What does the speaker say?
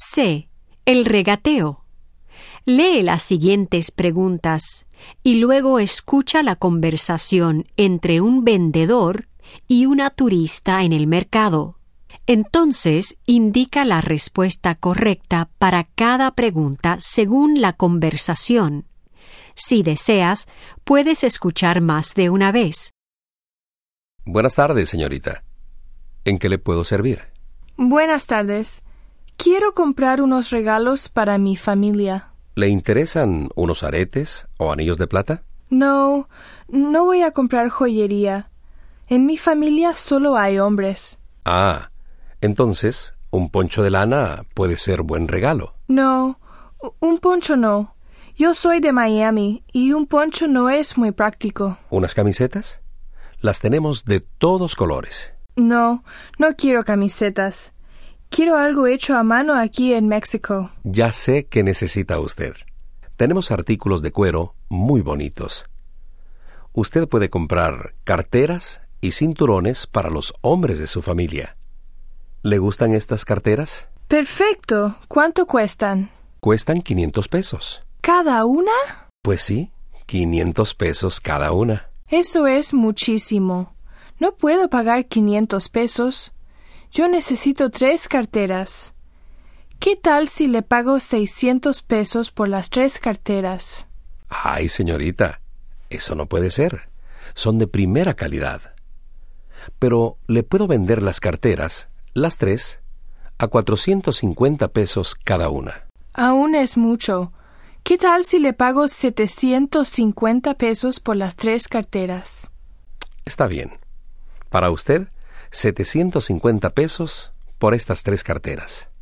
C. El regateo. Lee las siguientes preguntas y luego escucha la conversación entre un vendedor y una turista en el mercado. Entonces, indica la respuesta correcta para cada pregunta según la conversación. Si deseas, puedes escuchar más de una vez. Buenas tardes, señorita. ¿En qué le puedo servir? Buenas tardes. Quiero comprar unos regalos para mi familia. ¿Le interesan unos aretes o anillos de plata? No voy a comprar joyería. En mi familia solo hay hombres. Ah, entonces, un poncho de lana puede ser buen regalo. No, un poncho no. Yo soy de Miami y un poncho no es muy práctico. ¿Unas camisetas? Las tenemos de todos colores. No quiero camisetas. Quiero algo hecho a mano aquí en México. Ya sé que necesita usted. Tenemos artículos de cuero muy bonitos. Usted puede comprar carteras y cinturones para los hombres de su familia. ¿Le gustan estas carteras? Perfecto. ¿Cuánto cuestan? Cuestan 500 pesos. ¿Cada una? Pues sí, 500 pesos cada una. Eso es muchísimo. No puedo pagar 500 pesos. Yo necesito 3 carteras. ¿Qué tal si le pago 600 pesos por las 3 carteras? Ay, señorita, eso no puede ser. Son de primera calidad. Pero le puedo vender las carteras, las 3, a 450 pesos cada una. Aún es mucho. ¿Qué tal si le pago 750 pesos por las 3 carteras? Está bien. Para usted, 750 pesos por estas 3 carteras.